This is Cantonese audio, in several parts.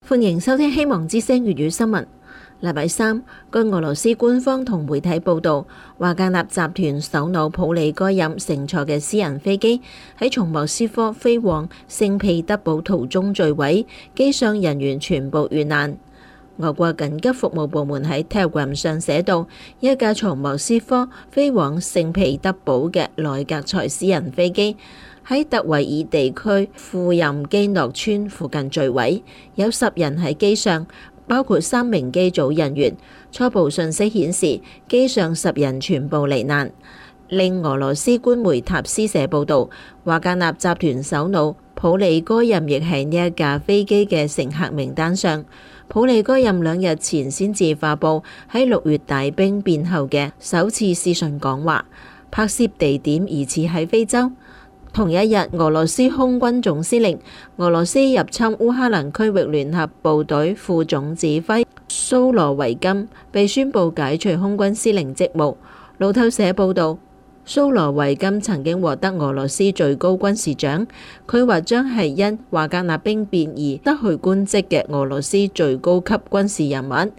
歡迎收聽希望之聲粵語新聞。禮拜三，據俄羅斯官方同媒體報道，華格納集團首腦普里戈任乘坐嘅私人飛機喺從莫斯科飛往聖彼得堡途中墜毀，機上人員全部遇難。俄國緊急服務部門喺 Telegram 上寫道，一架從莫斯科飛往聖彼得堡嘅內格塞私人飛機喺特維爾地區庫任基諾村附近墜毀，有10人喺機上，包括3名機組人員。初步信息顯示，機上10人全部罹難。另俄羅斯官媒塔斯社報導，華格納集團首腦普里戈任亦喺呢一架飛機嘅乘客名單上。普里戈任2日前先至發布喺6月大兵變後嘅首次視訊講話，拍攝地點疑似喺非洲。同一日，俄羅斯空軍總司令、俄羅斯入侵烏克蘭區域聯合部隊副總指揮蘇羅維金被宣布解除空軍司令職務。路透社報導，蘇羅維金曾經獲得俄羅斯最高軍事獎，佢或將係因華格納兵變而失去官職嘅俄羅斯最高級軍事人物。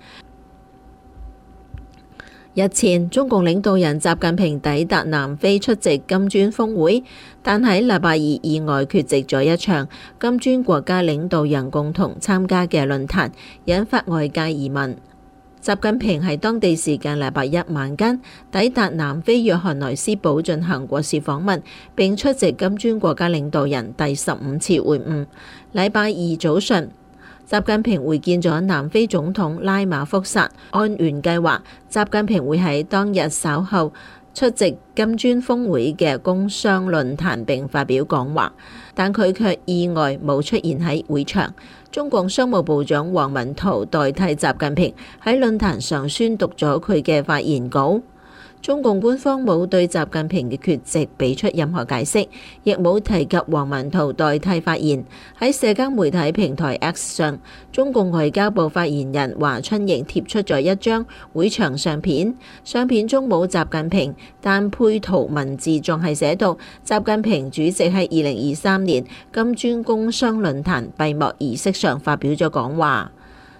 日前，中共領導人習近平抵達南非出席金磚峰會，但喺禮拜二意外缺席咗一場金磚國家領導人共同參加嘅論壇，引發外界疑問。習近平喺當地時間禮拜一晚間抵達南非約翰內斯堡進行國事訪問，並出席金磚國家領導人第15次會晤。禮拜二早上，習近平會見咗南非總統拉馬福薩。按原計劃，習近平會喺當日稍後出席金磚峰會嘅工商論壇並發表講話，但佢卻意外冇出現喺會場。中共商務部長王文濤代替習近平喺論壇上宣讀咗佢嘅發言稿。中共官方冇對習近平嘅缺席俾出任何解釋，亦冇提及王文濤代替發言。喺社交媒體平台 X 上，中共外交部發言人華春瑩貼出咗一張會場相片，相片中冇習近平，但配圖文字仲係寫到習近平主席喺2023年金磚工商論壇閉幕儀式上發表咗講話。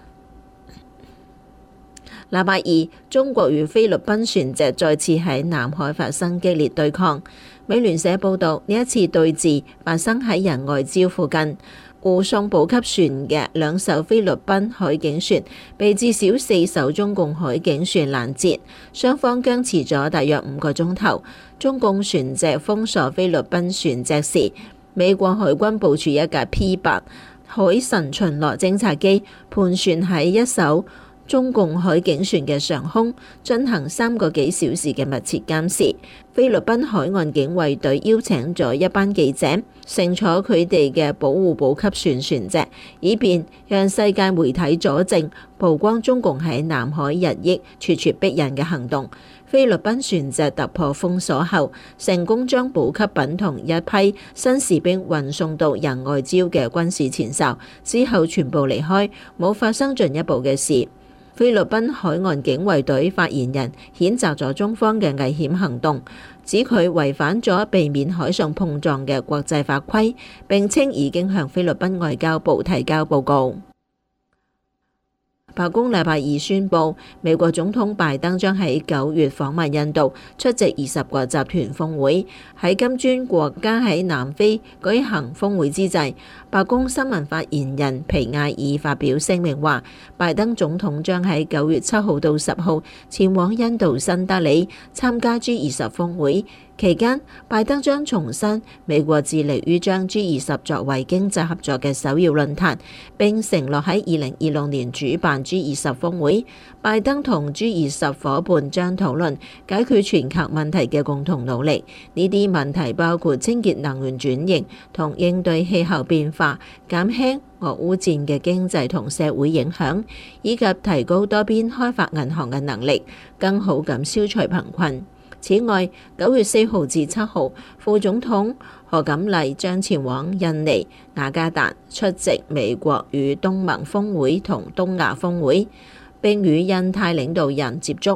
禮拜二，中國與菲律賓船隻再次喺南海發生激烈對抗。美聯社報導，呢一次對峙發生喺仁愛礁附近，護送補給船嘅2艘菲律賓海警船被至少4艘中共海警船攔截，雙方僵持咗大約5個鐘頭。中共船隻封鎖菲律賓船隻時，美國海軍部署一架 P-8海神巡邏偵察機盤旋喺一艘中共海警船嘅上空，進行3個幾小時嘅密切監視。菲律賓海岸警衛隊邀請咗一班記者乘坐佢哋嘅保護補給船隻，以便讓世界媒體佐證曝光中共喺南海日益咄咄逼人嘅行動。菲律賓船隻突破封鎖後，成功將補給品同一批新士兵運送到仁愛礁嘅軍事前哨，之後全部離開，冇發生進一步嘅事。菲律賓海岸警衛隊發言人譴責咗中方嘅危險行動，指佢違反咗避免海上碰撞嘅國際法規，並稱已經向菲律賓外交部提交報告。白宮禮拜二宣布，美國總統拜登將喺9月訪問印度，出席20國集團峰會。喺金磚國家喺南非舉行峰會之際，白宮新聞發言人皮埃爾發表聲明話，拜登總統將喺9月7號到10號前往印度新德里參加 G20 峰會。期間，拜登將重申美國致力於將 G20 作為經濟合作嘅首要論壇，並承諾喺2026年主辦 G20 峰會。拜登同 G20 夥伴將討論解決全球問題嘅共同努力，呢啲問題包括清潔能源轉型同應對氣候變化、減輕俄烏戰嘅經濟同社會影響，以及提高多邊開發銀行嘅能力，更好咁消除貧困。此外，9月4號至7號，副總統賀錦麗將前往印尼雅加達出席美國與東盟峰會同東亞峰會，並與印太領導人接觸。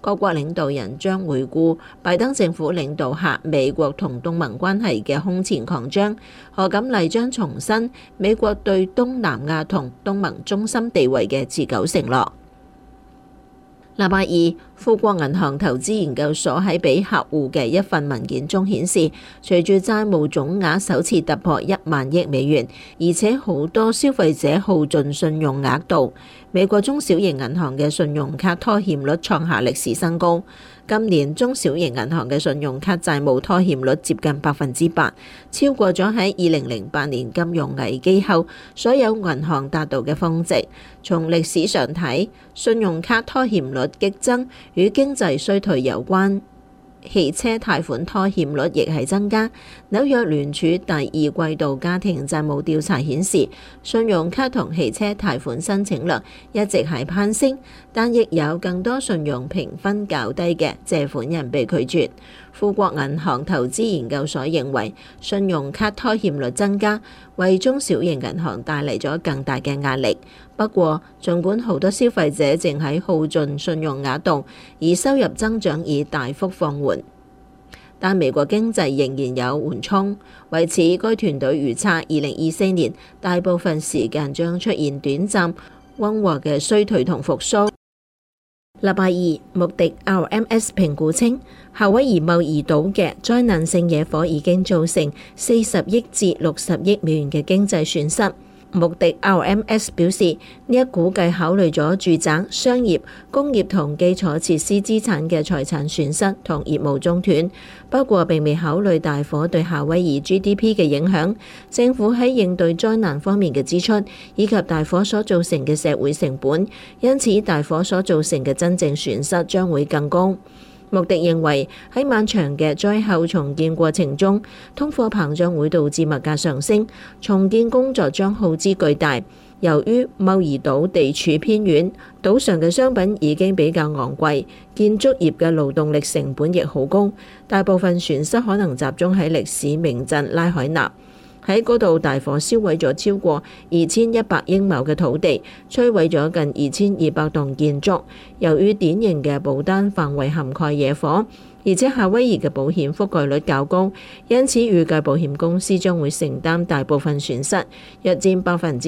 各國領導人將回顧拜登政府領導下美國同東盟關係嘅空前擴張。賀錦麗將重申美國對東南亞同東盟中心地位嘅持久承諾。禮拜二，富國銀行投資研究所喺俾客戶嘅一份文件中顯示，隨住債務總額首次突破$10,000,000，而且好多消費者耗盡信用額度，美國中小型銀行嘅信用卡拖欠率創下歷史新高。今年中小型銀行嘅信用卡債務拖欠率接近8%，超過咗喺2008年金融危機後所有銀行達到嘅峰值。從歷史上睇，信用卡拖欠率激增與經濟衰退有關。汽車貸款拖欠率亦係增加。紐約聯儲第二季度家庭債務調查顯示，信用卡同汽車貸款申請量一直係攀升，但亦有更多信用評分較低嘅借款人被拒絕。富國銀行投資研究所認為，信用卡拖欠率增加為中小型銀行帶嚟咗更大嘅壓力。不過，儘管好多消費者正喺耗盡信用額度，而收入增長已大幅放緩，但美國經濟仍然有緩衝。為此，該團隊預測2024年大部分時間將出現短暫溫和嘅衰退同復甦。禮拜二，穆迪 RMS 評估稱，夏威夷茂宜島嘅災難性野火已經造成40億至60億美元嘅經濟損失。穆迪 RMS 表示，呢一估計考慮咗住宅、商業、工業同基礎設施資產嘅財產損失同業務中斷，不過並未考慮大火對夏威夷 GDP 嘅影響。政府喺應對災難方面嘅支出，以及大火所造成嘅社會成本，因此大火所造成嘅真正損失將會更高。穆迪認為喺漫長嘅災後重建過程中，通貨膨脹會導致物價上升，重建工作將耗資巨大。由於茂宜島地處偏遠，島上嘅商品已經比較昂貴，建築業嘅勞動力成本亦好高，大部分損失可能集中喺歷史名鎮拉海納。喺嗰度，大火燒毀咗超過2100英畝嘅土地，摧毀咗近2200棟建築。由於典型嘅保單範圍涵蓋野火，而且夏威夷嘅保險覆蓋率較高，因此預計保險公司將會承擔大部分損失，約佔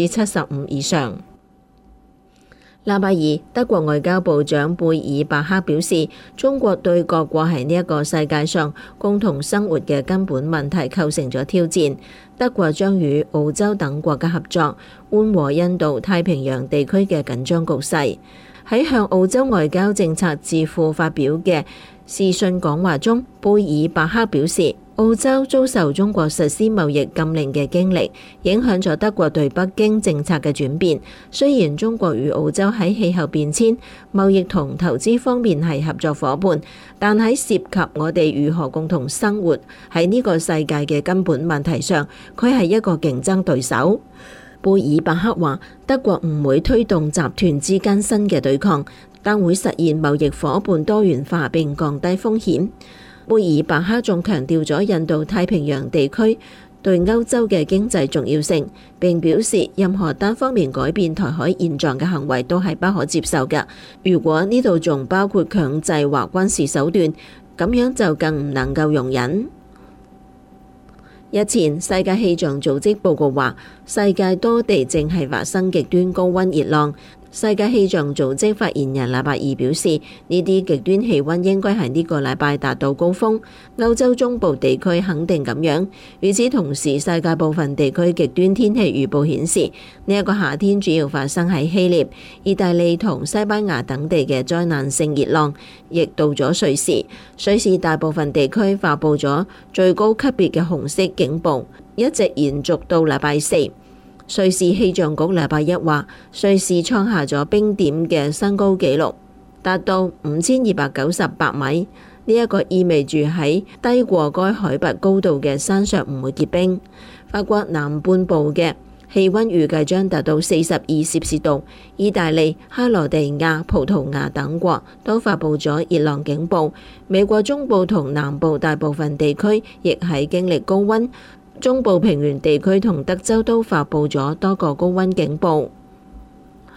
75%以上。禮拜二，德國外交部長貝爾伯克表示，中國對各國喺呢一個世界上共同生活嘅根本問題構成咗挑戰。德國將與澳洲等國家合作，緩和印度太平洋地區嘅緊張局勢。喺向澳洲外交政策智庫發表嘅視訊講話中，貝爾伯克表示，澳洲遭受中國實施貿易禁令嘅經歷，影響咗德國對北京政策嘅轉變。雖然中國與澳洲喺氣候變遷、貿易同投資方面係合作夥伴，但喺涉及我哋如何共同生活喺呢個世界嘅根本問題上，佢係一個競爭對手。貝爾伯克話：德國唔會推動集團之間新嘅對抗，但會實現貿易夥伴多元化並降低風險。貝爾伯克仲強調咗印度太平洋地區對歐洲嘅經濟重要性，並表示任何單方面改變台海現狀嘅行為都係不可接受嘅。如果呢度仲包括強制或軍事手段，咁樣就更唔能夠容忍。日前，世界氣象組織報告話，世界多地正係發生極端高溫熱浪。世界氣象組織發言人禮拜二表示，呢啲極端氣溫應該係呢個禮拜達到高峰。歐洲中部地區肯定咁樣。與此同時，世界部分地區極端天氣預報顯示，呢一個夏天主要發生喺希臘、意大利同西班牙等地嘅災難性熱浪，亦到咗瑞士。瑞士大部分地區發布咗最高級別嘅紅色警報，一直延續到禮拜四。瑞士氣象局禮拜一話，瑞士創下咗冰點嘅新高紀錄，達到5298米。呢一個意味住喺低過該海拔高度嘅山上唔會結冰。法國南半部嘅氣溫預計將達到42攝氏度。意大利、克羅地亞、葡萄牙等國都發布咗熱浪警報。美國中部同南部大部分地區亦係經歷高溫。中部平原地區同德州都發布咗多個高溫警報。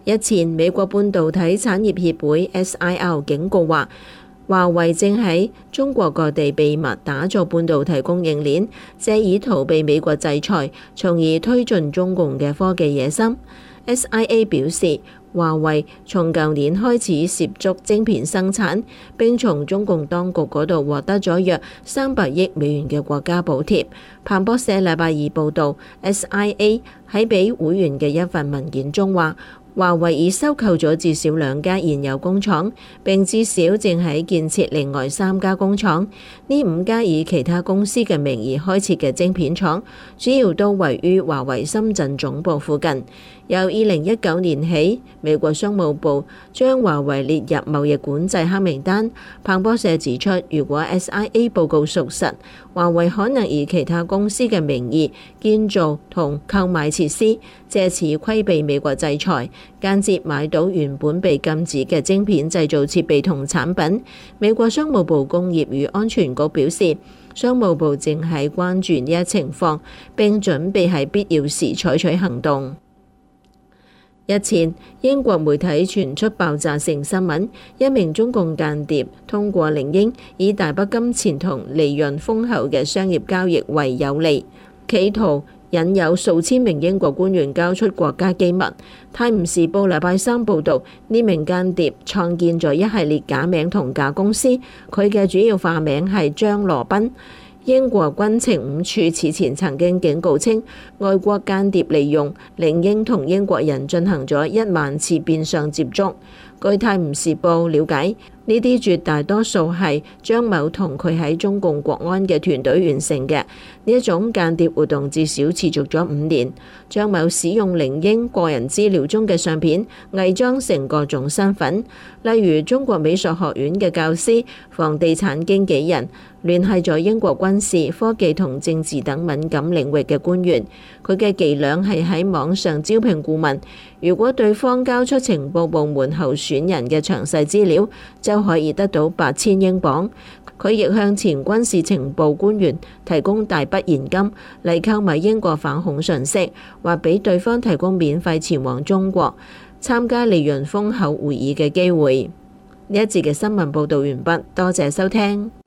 日前，美國半導體產業協會 SIR 警告話，華為正喺中國各地秘密打造半導體供應鏈，借以逃避美國制裁，從而推進中共嘅科技野心。SIA 表示，華為從舊年開始涉足晶片生產，並從中共當局嗰度獲得咗約300億美元嘅國家補貼。彭博社禮拜二報導，SIA 喺俾會員嘅一份文件中話，華為已收購咗至少2家現有工廠，並至少正喺建設另外3家工廠。呢5家以其他公司嘅名義開設嘅晶片廠，主要都位於華為深圳總部附近。由2019年起，美國商務部將華為列入貿易管制黑名單。彭博社指出，如果 SIA 報告屬實，華為可能以其他公司嘅名義建造同購買設施，借此規避美國制裁，間接買到原本被禁止嘅晶片製造設備同產品。美國商務部工業與安全局表示，商務部正喺關注呢一情況，並準備喺必要時採取行動。日前，英國媒體傳出爆炸性新聞，一名中共間諜通過領英以大筆金錢同利潤豐厚嘅商業交易為有利，企圖引誘數千名英國官員交出國家機密。泰晤士報禮拜三報導，呢名間諜創建咗一系列假名同假公司，佢嘅主要化名係張羅賓。英國軍情5處此前曾經警告稱，外國間諜利用領英同英國人進行咗1萬次變相接觸。據泰晤士報了解，呢啲絕大多數係張某同佢喺中共國安嘅團隊完成嘅。呢一種間諜活動至少持續咗5年。張某使用領英個人資料中嘅相片，偽裝成各種身份，例如中國美術學院嘅教師、房地產經紀人，聯繫咗英國軍事、科技同政治等敏感領域嘅官員。佢嘅伎倆係喺網上招聘顧問，如果對方交出情報部門候選人嘅詳細資料，就可以得到8000英鎊。佢亦向前軍事情報官員提供大筆現金嚟購買英國反恐信息，或俾對方提供免費前往中國參加利潤豐厚會議嘅機會。呢一節嘅新聞報導完畢，多謝收聽。